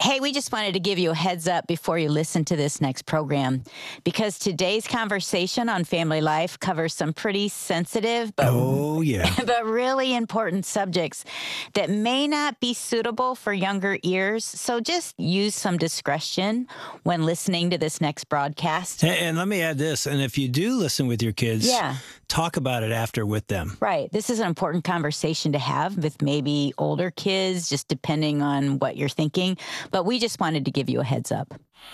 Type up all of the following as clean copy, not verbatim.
Hey, we just wanted to give you a heads up before you listen to this next program, because today's conversation on family life covers some pretty sensitive but, Oh, yeah. but really important subjects that may not be suitable for younger ears. So just use some discretion when listening to this next broadcast. And let me add this. And if you do listen with your kids, Yeah. talk about it after with them. Right. This is an important conversation to have with maybe older kids, just depending on what you're thinking. But we just wanted to give you a heads up.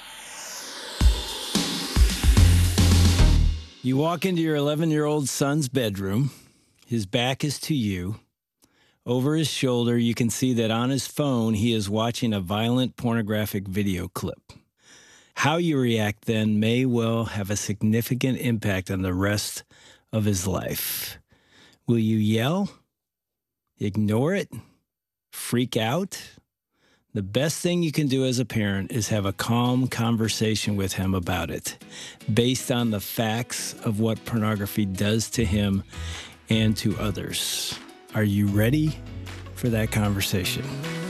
You walk into your 11-year-old son's bedroom. His back is to you. Over his shoulder, you can see that on his phone, he is watching a violent pornographic video clip. How you react then may well have a significant impact on the rest of his life. Will you yell? Ignore it? Freak out? The best thing you can do as a parent is have a calm conversation with him about it, based on the facts of what pornography does to him and to others. Are you ready for that conversation?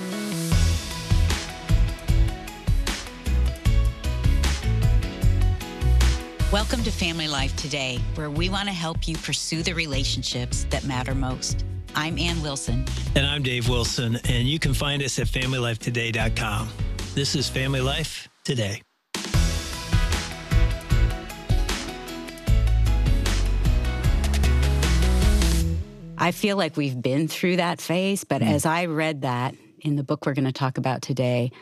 Welcome to Family Life Today, where we want to help you pursue the relationships that matter most. I'm Ann Wilson. And I'm Dave Wilson, and you can find us at FamilyLifeToday.com. This is Family Life Today. I feel like we've been through that phase, but as I read that in the book we're going to talk about today,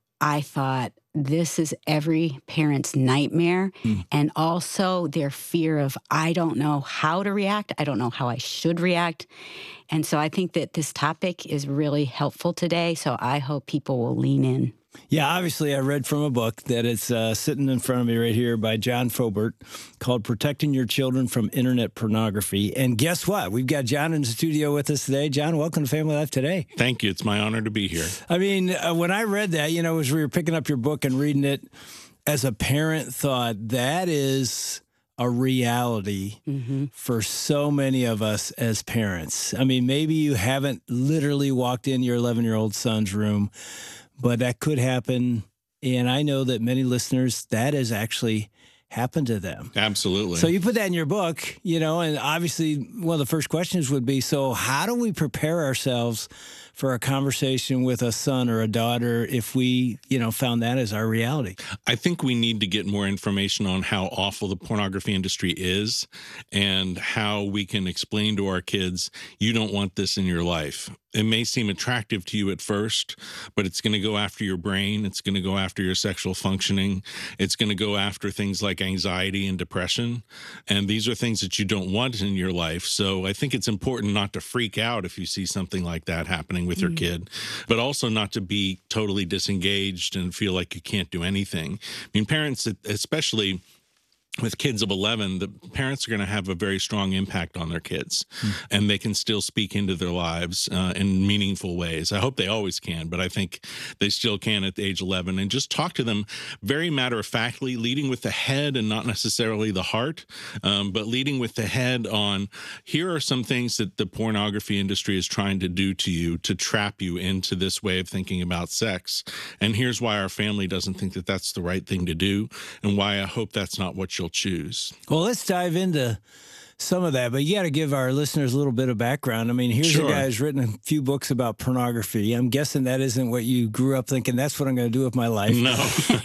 I thought this is every parent's nightmare, and also their fear of, I don't know how to react. I don't know how I should react. And so I think that this topic is really helpful today, so I hope people will lean in. Yeah, obviously I read from a book that it's sitting in front of me right here by John Fobert called Protecting Your Children from Internet Pornography. And guess what? We've got John in the studio with us today. John, welcome to Family Life Today. Thank you. It's my honor to be here. I mean, when I read that, as we were picking up your book and reading it, as a parent thought, that is a reality for so many of us as parents. I mean, maybe you haven't literally walked in your 11-year-old son's room, but that could happen, and I know that many listeners, that has actually happened to them. Absolutely. So you put that in your book, and obviously one of the first questions would be, so how do we prepare ourselves for a conversation with a son or a daughter if we, found that as our reality? I think we need to get more information on how awful the pornography industry is and how we can explain to our kids, you don't want this in your life. It may seem attractive to you at first, but it's going to go after your brain. It's going to go after your sexual functioning. It's going to go after things like anxiety and depression. And these are things that you don't want in your life. So I think it's important not to freak out if you see something like that happening with your kid, but also not to be totally disengaged and feel like you can't do anything. I mean, parents, especially with kids of 11, the parents are going to have a very strong impact on their kids, and they can still speak into their lives in meaningful ways. I hope they always can, but I think they still can at the age 11. And just talk to them very matter-of-factly, leading with the head and not necessarily the heart, but leading with the head on, here are some things that the pornography industry is trying to do to you to trap you into this way of thinking about sex. And here's why our family doesn't think that that's the right thing to do, and why I hope that's not what you'll choose. Well, let's dive into some of that, but you got to give our listeners a little bit of background. I mean, here's a guy who's written a few books about pornography. I'm guessing that isn't what you grew up thinking, that's what I'm going to do with my life. No.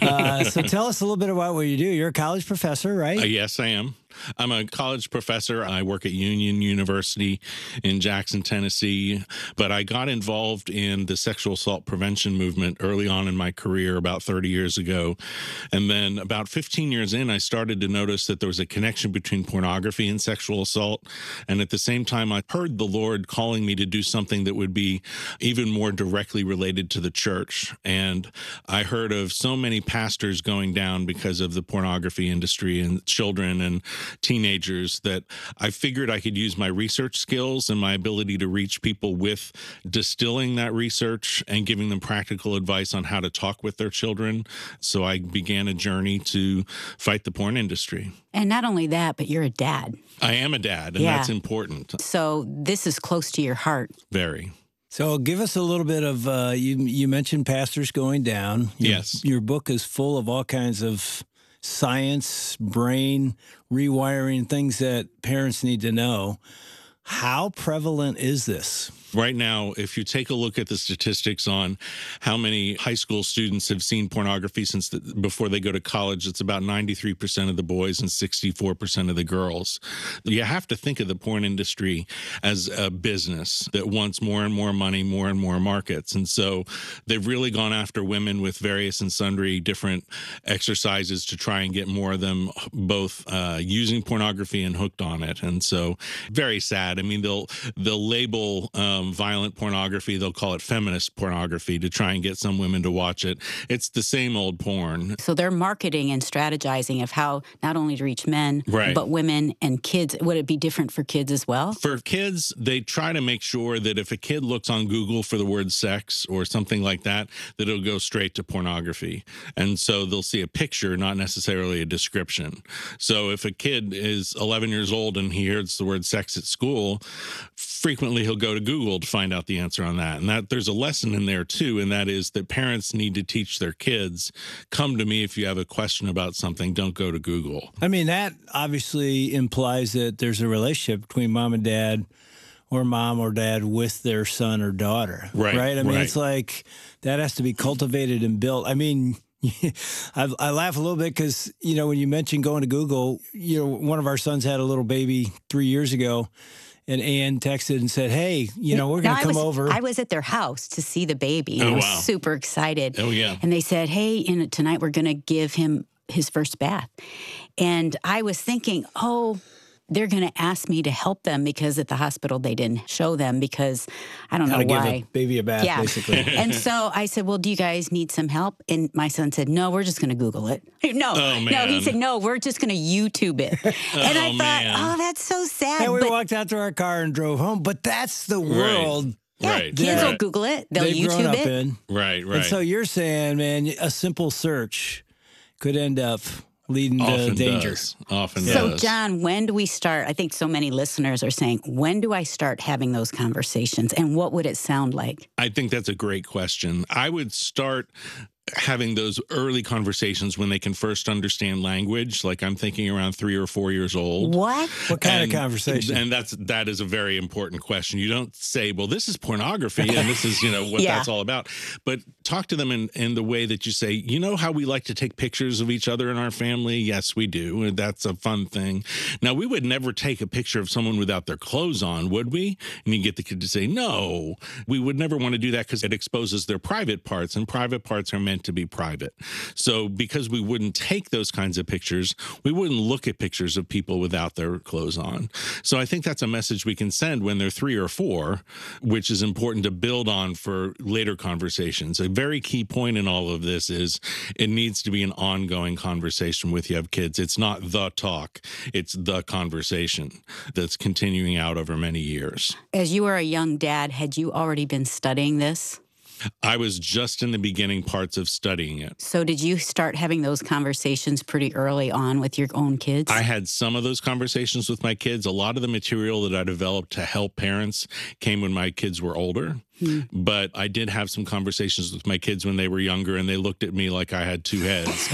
So tell us a little bit about what you do. You're a college professor, right? Yes, I am. I'm a college professor. I work at Union University in Jackson, Tennessee, but I got involved in the sexual assault prevention movement early on in my career about 30 years ago. And then about 15 years in, I started to notice that there was a connection between pornography and sexual assault. And at the same time, I heard the Lord calling me to do something that would be even more directly related to the church. And I heard of so many pastors going down because of the pornography industry and children and teenagers that I figured I could use my research skills and my ability to reach people with distilling that research and giving them practical advice on how to talk with their children. So I began a journey to fight the porn industry. And not only that, but you're a dad. I am a dad, and that's important. So this is close to your heart. Very. So give us a little bit of, you mentioned pastors going down. Yes. Your book is full of all kinds of science, brain, rewiring, things that parents need to know. How prevalent is this? Right now, if you take a look at the statistics on how many high school students have seen pornography before they go to college, it's about 93% of the boys and 64% of the girls. You have to think of the porn industry as a business that wants more and more money, more and more markets. And so they've really gone after women with various and sundry different exercises to try and get more of them both using pornography and hooked on it. And so very sad. I mean, they'll label violent pornography, they'll call it feminist pornography to try and get some women to watch it. It's the same old porn. So they're marketing and strategizing of how not only to reach men, right, but women and kids. Would it be different for kids as well? For kids, they try to make sure that if a kid looks on Google for the word sex or something like that, that it'll go straight to pornography. And so they'll see a picture, not necessarily a description. So if a kid is 11 years old and he hears the word sex at school, frequently he'll go to Google to find out the answer on that. And that there's a lesson in there too, and that is that parents need to teach their kids, come to me if you have a question about something, don't go to Google. I mean, that obviously implies that there's a relationship between mom and dad or mom or dad with their son or daughter. Right. I mean, it's like that has to be cultivated and built. I mean, I laugh a little bit because, when you mentioned going to Google, one of our sons had a little baby 3 years ago. And Ann texted and said, hey, we're going to come over. I was at their house to see the baby. Oh, I was wow. super excited. Oh, yeah. And they said, hey, tonight we're going to give him his first bath. And I was thinking, they're going to ask me to help them because at the hospital they didn't show them because I don't know why. Give a baby a bath, basically. And so I said, well, do you guys need some help? And my son said, no, we're just going to Google it. No, he said, no, we're just going to YouTube it. And I thought, that's so sad. And we walked out to our car and drove home. But that's the world. Right. Kids will Google it. They'll YouTube it. Right. And so you're saying, man, a simple search could end up leading to danger. Often does. So, John, when do we start? I think so many listeners are saying, when do I start having those conversations? And what would it sound like? I think that's a great question. I would start having those early conversations when they can first understand language, like I'm thinking around 3 or 4 years old. What kind of conversation? And that is a very important question. You don't say, well, this is pornography and this is, what that's all about. But talk to them in the way that you say, how we like to take pictures of each other in our family? Yes, we do. And that's a fun thing. Now, we would never take a picture of someone without their clothes on, would we? And you get the kid to say, no, we would never want to do that because it exposes their private parts, and private parts are meant to be private. So because we wouldn't take those kinds of pictures, we wouldn't look at pictures of people without their clothes on. So I think that's a message we can send when they're 3 or 4, which is important to build on for later conversations. A very key point in all of this is it needs to be an ongoing conversation with you have kids. It's not the talk, it's the conversation that's continuing out over many years. As you were a young dad, had you already been studying this? I was just in the beginning parts of studying it. So did you start having those conversations pretty early on with your own kids? I had some of those conversations with my kids. A lot of the material that I developed to help parents came when my kids were older. But I did have some conversations with my kids when they were younger, and they looked at me like I had 2 heads.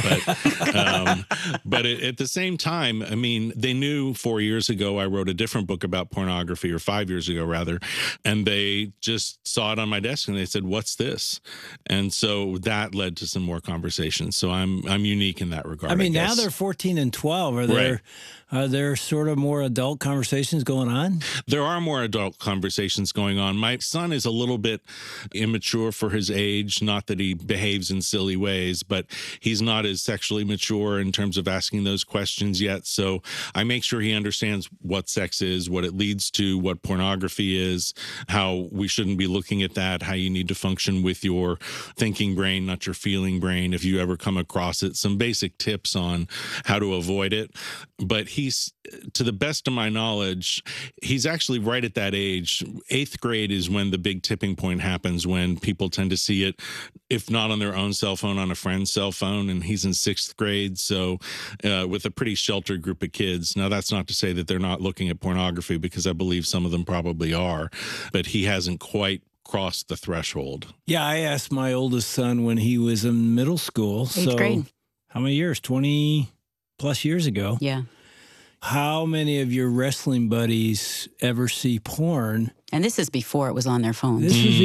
But at the same time, I mean, they knew 4 years ago I wrote a different book about pornography, or 5 years ago, rather, and they just saw it on my desk and they said, what's this? And so that led to some more conversations. So I'm unique in that regard. I mean, now they're 14 and 12. Are there sort of more adult conversations going on? There are more adult conversations going on. My son is a little bit immature for his age. Not that he behaves in silly ways, but he's not as sexually mature in terms of asking those questions yet. So I make sure he understands what sex is, what it leads to, what pornography is, how we shouldn't be looking at that, how you need to function with your thinking brain, not your feeling brain, if you ever come across it, some basic tips on how to avoid it. But he's, to the best of my knowledge, he's actually right at that age. 8th grade is when the big tipping point happens, when people tend to see it, if not on their own cell phone, on a friend's cell phone. And he's in 6th grade, so with a pretty sheltered group of kids. Now, that's not to say that they're not looking at pornography, because I believe some of them probably are, but he hasn't quite crossed the threshold. Yeah, I asked my oldest son when he was in middle school. Eighth grade. How many years? 20 plus years ago. Yeah. How many of your wrestling buddies ever see porn? And this is before it was on their phones. This was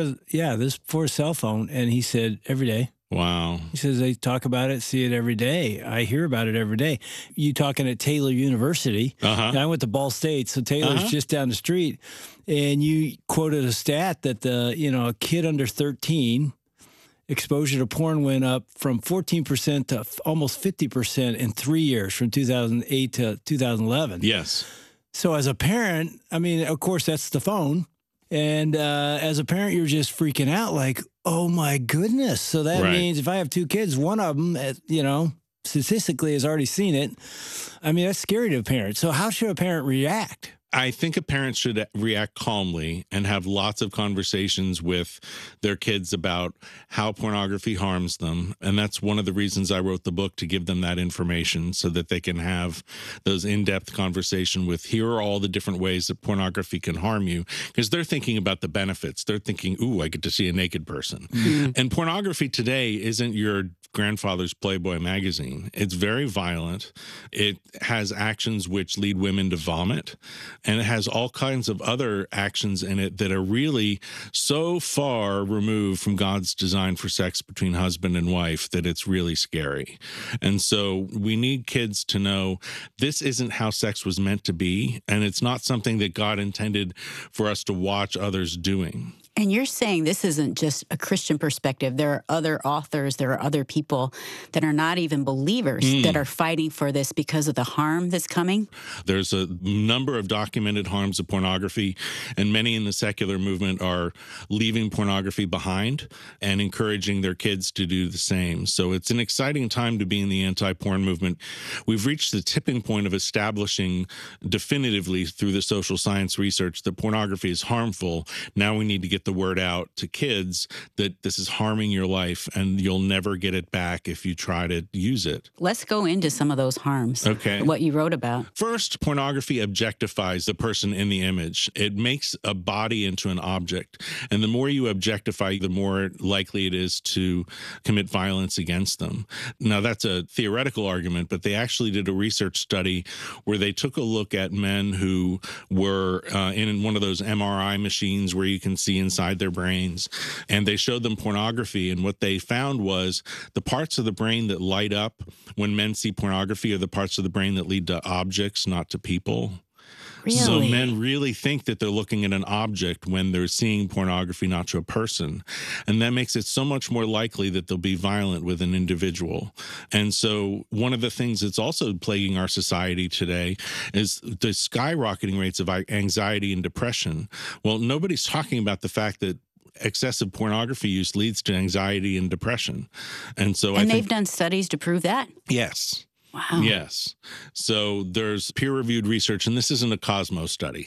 before a cell phone. And he said, every day. Wow. He says they talk about it, see it every day. I hear about it every day. You talking at Taylor University. I went to Ball State, so Taylor's just down the street. And you quoted a stat that a kid under 13, exposure to porn went up from 14% to almost 50% in 3 years, from 2008 to 2011. Yes. So as a parent, I mean, of course, that's the phone. And as a parent, you're just freaking out like, oh, my goodness. So that means if I have two kids, one of them, statistically has already seen it. I mean, that's scary to a parent. So how should a parent react? I think a parent should react calmly and have lots of conversations with their kids about how pornography harms them. And that's one of the reasons I wrote the book, to give them that information so that they can have those in-depth conversation with, here are all the different ways that pornography can harm you. Because they're thinking about the benefits. They're thinking, ooh, I get to see a naked person. And pornography today isn't your grandfather's Playboy magazine. It's very violent. It has actions which lead women to vomit. And it has all kinds of other actions in it that are really so far removed from God's design for sex between husband and wife that it's really scary. And so we need kids to know this isn't how sex was meant to be, and it's not something that God intended for us to watch others doing. And you're saying this isn't just a Christian perspective. There are other authors, there are other people that are not even believers that are fighting for this because of the harm that's coming? There's a number of documented harms of pornography, and many in the secular movement are leaving pornography behind and encouraging their kids to do the same. So it's an exciting time to be in the anti-porn movement. We've reached the tipping point of establishing definitively through the social science research that pornography is harmful. Now we need to get the word out to kids that this is harming your life and you'll never get it back if you try to use it. Let's go into some of those harms. Okay. What you wrote about. First, pornography objectifies the person in the image. It makes a body into an object. And the more you objectify, the more likely it is to commit violence against them. Now, that's a theoretical argument, but they actually did a research study where they took a look at men who were in one of those MRI machines where you can see inside their brains, and they showed them pornography. And what they found was the parts of the brain that light up when men see pornography are the parts of the brain that lead to objects, not to people. Really? So men really think that they're looking at an object when they're seeing pornography, not to a person. And that makes it so much more likely that they'll be violent with an individual. And so one of the things that's also plaguing our society today is the skyrocketing rates of anxiety and depression. Well, nobody's talking about the fact that excessive pornography use leads to anxiety and depression. And so I think they've done studies to prove that? Yes. Wow. Yes. So there's peer-reviewed research, and this isn't a Cosmos study.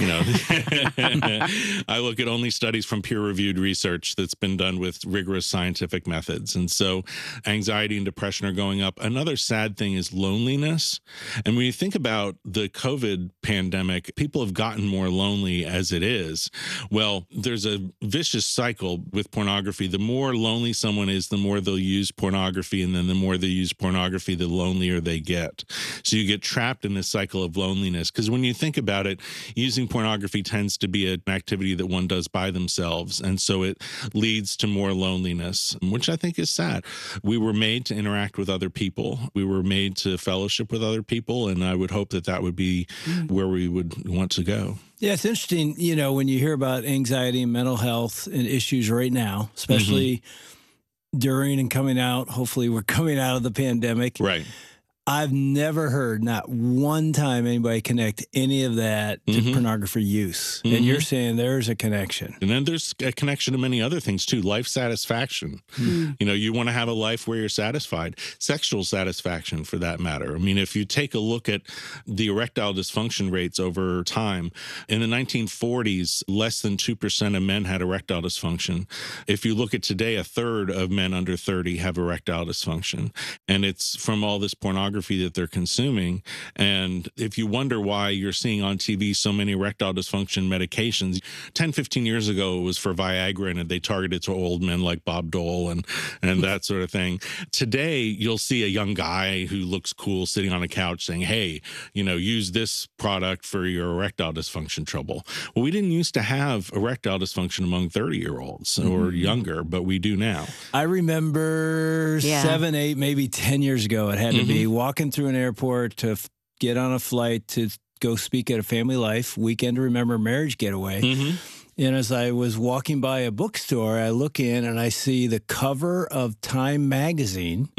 I look at only studies from peer-reviewed research that's been done with rigorous scientific methods. And so anxiety and depression are going up. Another sad thing is loneliness. And when you think about the COVID pandemic, people have gotten more lonely as it is. Well, there's a vicious cycle with pornography. The more lonely someone is, the more they'll use pornography, and then the more they use pornography, the lonelier they get. So you get trapped in this cycle of loneliness. Because when you think about it, using pornography tends to be an activity that one does by themselves. And so it leads to more loneliness, which I think is sad. We were made to interact with other people. We were made to fellowship with other people. And I would hope that that would be where we would want to go. Yeah, it's interesting, when you hear about anxiety and mental health and issues right now, especially during and coming out. Hopefully we're coming out of the pandemic. Right. I've never heard, not one time, anybody connect any of that to pornography use. And you're saying there's a connection. And then there's a connection to many other things, too. Life satisfaction. You want to have a life where you're satisfied. Sexual satisfaction, for that matter. I mean, if you take a look at the erectile dysfunction rates over time, in the 1940s, less than 2% of men had erectile dysfunction. If you look at today, a third of men under 30 have erectile dysfunction. And it's from all this pornography pornography that they're consuming. And if you wonder why you're seeing on TV so many erectile dysfunction medications, 10, 15 years ago, it was for Viagra, and they targeted to old men like Bob Dole and that sort of thing. Today, you'll see a young guy who looks cool sitting on a couch saying, hey, use this product for your erectile dysfunction trouble. Well, we didn't used to have erectile dysfunction among 30-year-olds or younger, but we do now. I remember 7, 8, maybe 10 years ago, it had to be walking through an airport to get on a flight to go speak at a Family Life Weekend to Remember Marriage getaway. And as I was walking by a bookstore, I look in and I see the cover of Time magazine.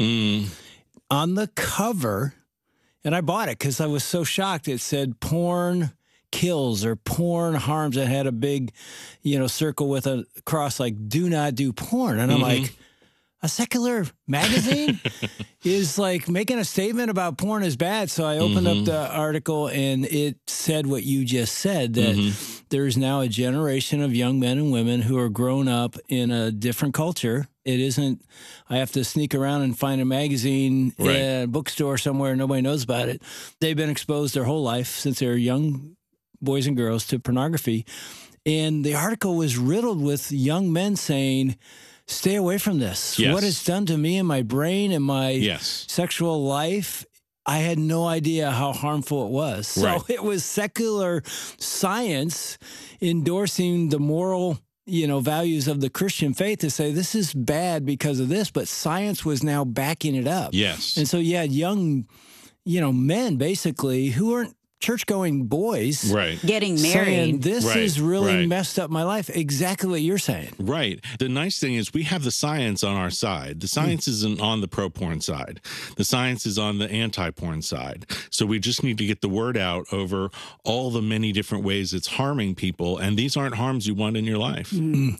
On the cover, and I bought it because I was so shocked. It said porn kills or porn harms. It had a big, circle with a cross like do not do porn. And I'm like, a secular magazine is like making a statement about porn is bad. So I opened up the article and it said what you just said, that there's now a generation of young men and women who are grown up in a different culture. It isn't, I have to sneak around and find a magazine in a bookstore somewhere. Nobody knows about it. They've been exposed their whole life since they're young boys and girls to pornography. And the article was riddled with young men saying, stay away from this. What it's done to me and my brain and my sexual life, I had no idea how harmful it was. So it was secular science endorsing the moral, values of the Christian faith to say this is bad because of this, but science was now backing it up. And so you had young, men basically who weren't church-going boys getting married. Saying, this is really messed up my life. Exactly what you're saying. The nice thing is we have the science on our side. The science isn't on the pro-porn side. The science is on the anti-porn side. So we just need to get the word out over all the many different ways it's harming people. And these aren't harms you want in your life.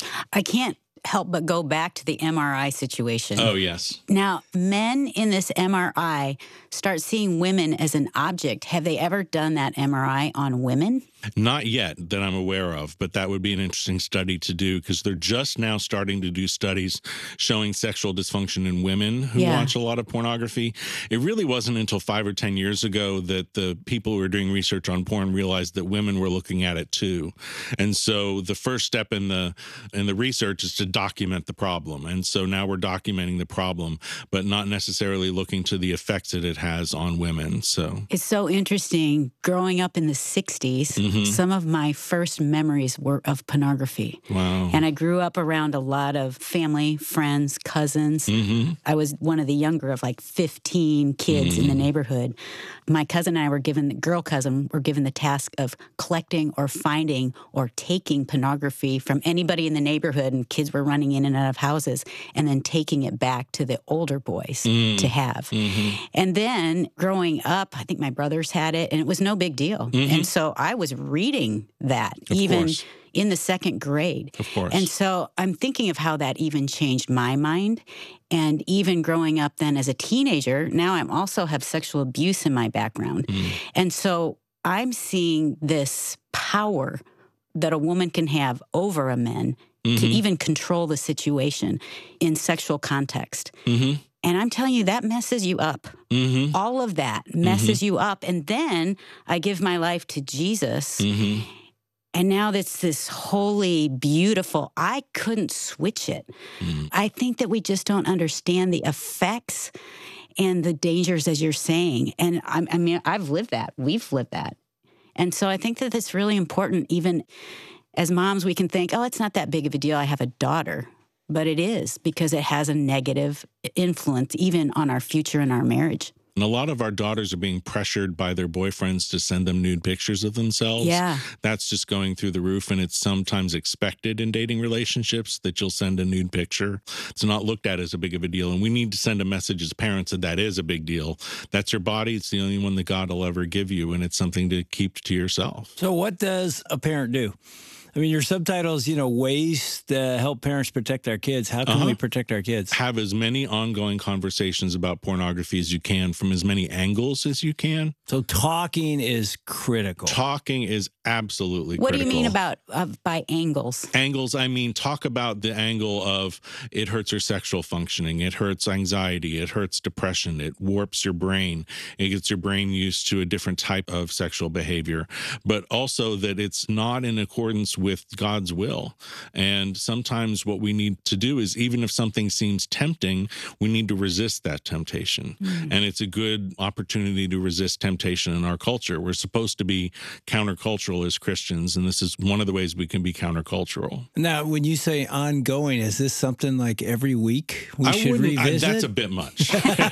I can't help but go back to the MRI situation. Oh, yes. Now, men in this MRI start seeing women as an object. Have they ever done that MRI on women? Not yet that I'm aware of, but that would be an interesting study to do because they're just now starting to do studies showing sexual dysfunction in women who watch a lot of pornography. It really wasn't until 5 or 10 years ago that the people who were doing research on porn realized that women were looking at it too. And so the first step in the research is to document the problem. And so now we're documenting the problem, but not necessarily looking to the effects that it has on women. So it's so interesting. Growing up in the 60s, some of my first memories were of pornography. Wow. And I grew up around a lot of family, friends, cousins. I was one of the younger of like 15 kids in the neighborhood. My cousin and I were given, girl cousin, were given the task of collecting or finding or taking pornography from anybody in the neighborhood, and kids were running in and out of houses, and then taking it back to the older boys to have. And then growing up, I think my brothers had it, and it was no big deal. And so I was reading that even in the second grade. Of course. And so I'm thinking of how that even changed my mind. And even growing up then as a teenager, now I also have sexual abuse in my background. And so I'm seeing this power that a woman can have over a man to even control the situation in sexual context. And I'm telling you, that messes you up. All of that messes you up. And then I give my life to Jesus. And now that's this holy, beautiful, I couldn't switch it. I think that we just don't understand the effects and the dangers, as you're saying. And I mean, I've lived that. We've lived that. And so I think that it's really important. Even as moms, we can think, oh, it's not that big of a deal. I have a daughter. But it is, because it has a negative influence even on our future and our marriage. And a lot of our daughters are being pressured by their boyfriends to send them nude pictures of themselves. That's just going through the roof, and it's sometimes expected in dating relationships that you'll send a nude picture. It's not looked at as a big of a deal, and we need to send a message as parents that that is a big deal. That's your body. It's the only one that God will ever give you, and it's something to keep to yourself. So what does a parent do? I mean, your subtitles, ways to help parents protect our kids. How can we protect our kids? Have as many ongoing conversations about pornography as you can from as many angles as you can. So talking is critical. Talking is absolutely critical. What do you mean about by angles? Angles, I mean, talk about the angle of it hurts your sexual functioning, it hurts anxiety, it hurts depression, it warps your brain, it gets your brain used to a different type of sexual behavior, but also that it's not in accordance with God's will. And sometimes what we need to do is, even if something seems tempting, we need to resist that temptation. And it's a good opportunity to resist temptation in our culture. We're supposed to be countercultural as Christians, and this is one of the ways we can be countercultural. Now, when you say ongoing, is this something like every week we should revisit? That's a bit much.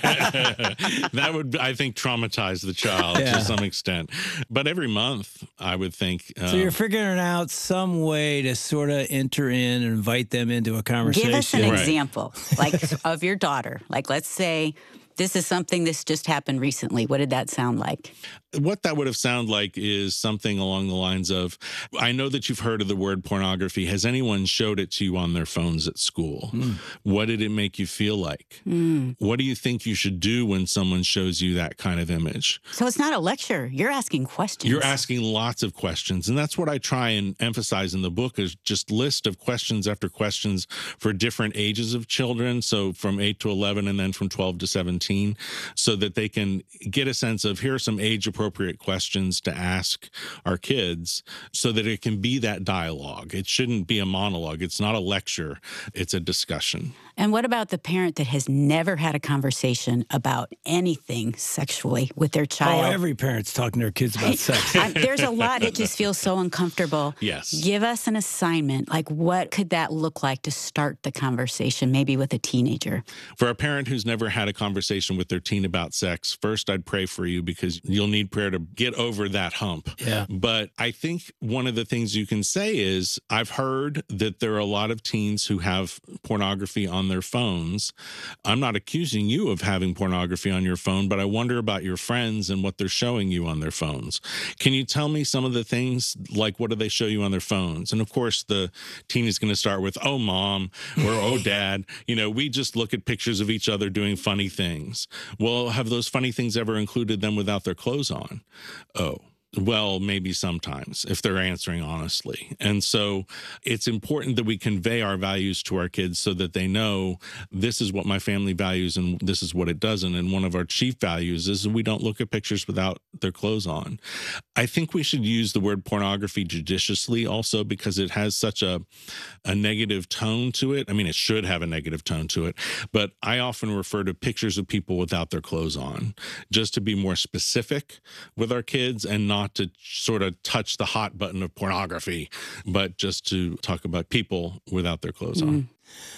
That would, I think, traumatize the child to some extent. But every month, I would think. So you're figuring out some way to sort of enter in and invite them into a conversation. Give us an example, like of your daughter. Like, let's say this is something that's just happened recently. What did that sound like? What that would have sounded like is something along the lines of, I know that you've heard of the word pornography. Has anyone showed it to you on their phones at school? What did it make you feel like? What do you think you should do when someone shows you that kind of image? So it's not a lecture. You're asking questions. You're asking lots of questions. And that's what I try and emphasize in the book, is just list of questions after questions for different ages of children. So from 8 to 11 and then from 12 to 17, so that they can get a sense of, here are some age-appropriate questions to ask our kids so that it can be that dialogue. It shouldn't be a monologue. It's not a lecture. It's a discussion. And what about the parent that has never had a conversation about anything sexually with their child? Oh, every parent's talking to their kids about sex. There's a lot that just feels so uncomfortable. Yes. Give us an assignment. Like, what could that look like to start the conversation, maybe with a teenager? For a parent who's never had a conversation with their teen about sex, first I'd pray for you, because you'll need prayer to get over that hump. Yeah. But I think one of the things you can say is, I've heard that there are a lot of teens who have pornography on their phones. I'm not accusing you of having pornography on your phone, but I wonder about your friends and what they're showing you on their phones. Can you tell me some of the things, like what do they show you on their phones? And of course, the teen is going to start with, oh, mom, or oh, dad. We just look at pictures of each other doing funny things. Well, have those funny things ever included them without their clothes on? Oh. Well, maybe sometimes, if they're answering honestly. And so it's important that we convey our values to our kids so that they know, this is what my family values and this is what it doesn't. And one of our chief values is we don't look at pictures without their clothes on. I think we should use the word pornography judiciously also, because it has such a negative tone to it. I mean, it should have a negative tone to it, but I often refer to pictures of people without their clothes on, just to be more specific with our kids and not to sort of touch the hot button of pornography, but just to talk about people without their clothes on.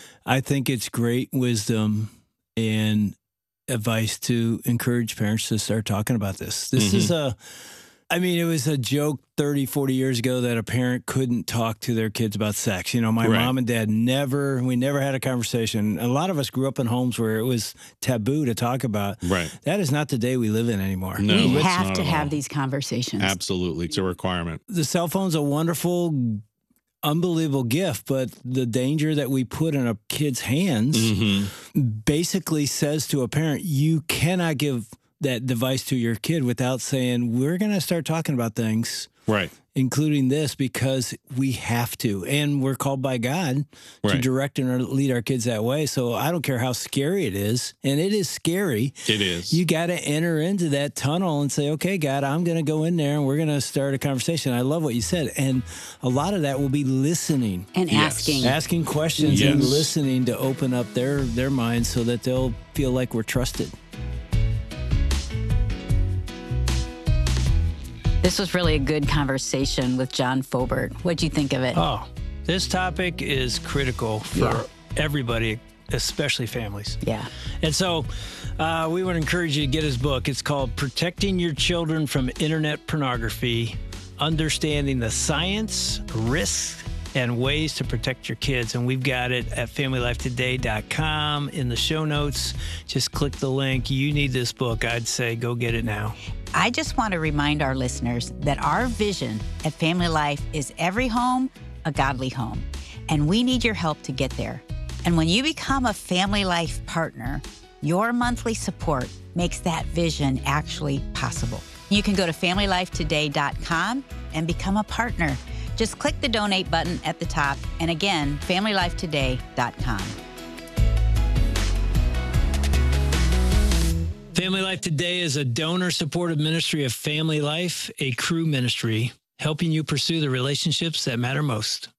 I think it's great wisdom and advice to encourage parents to start talking about this. This is it was a joke 30, 40 years ago that a parent couldn't talk to their kids about sex. My mom and dad we never had a conversation. A lot of us grew up in homes where it was taboo to talk about. Right. That is not the day we live in anymore. No, we it's have not to at have all. these conversations. Absolutely. It's a requirement. The cell phone's a wonderful, unbelievable gift, but the danger that we put in a kid's hands basically says to a parent, you cannot give that device to your kid without saying, we're going to start talking about things, Right. including this, because we have to. And we're called by God to Right. direct and lead our kids that way. So I don't care how scary it is. And it is scary. It is. You got to enter into that tunnel and say, okay, God, I'm going to go in there and we're going to start a conversation. I love what you said. And a lot of that will be listening. And Yes. Asking questions Yes. and listening to open up their minds so that they'll feel like we're trusted. This was really a good conversation with John Fobert. What'd you think of it? Oh, this topic is critical for everybody, especially families. Yeah. And so we would encourage you to get his book. It's called Protecting Your Children from Internet Pornography, Understanding the Science, Risks, and Ways to Protect Your Kids. And we've got it at FamilyLifeToday.com in the show notes. Just click the link. You need this book. I'd say go get it now. I just want to remind our listeners that our vision at Family Life is every home, a godly home. And we need your help to get there. And when you become a Family Life partner, your monthly support makes that vision actually possible. You can go to FamilyLifeToday.com and become a partner. Just click the donate button at the top. And again, FamilyLifeToday.com. Family Life Today is a donor-supported ministry of Family Life, a Cru ministry, helping you pursue the relationships that matter most.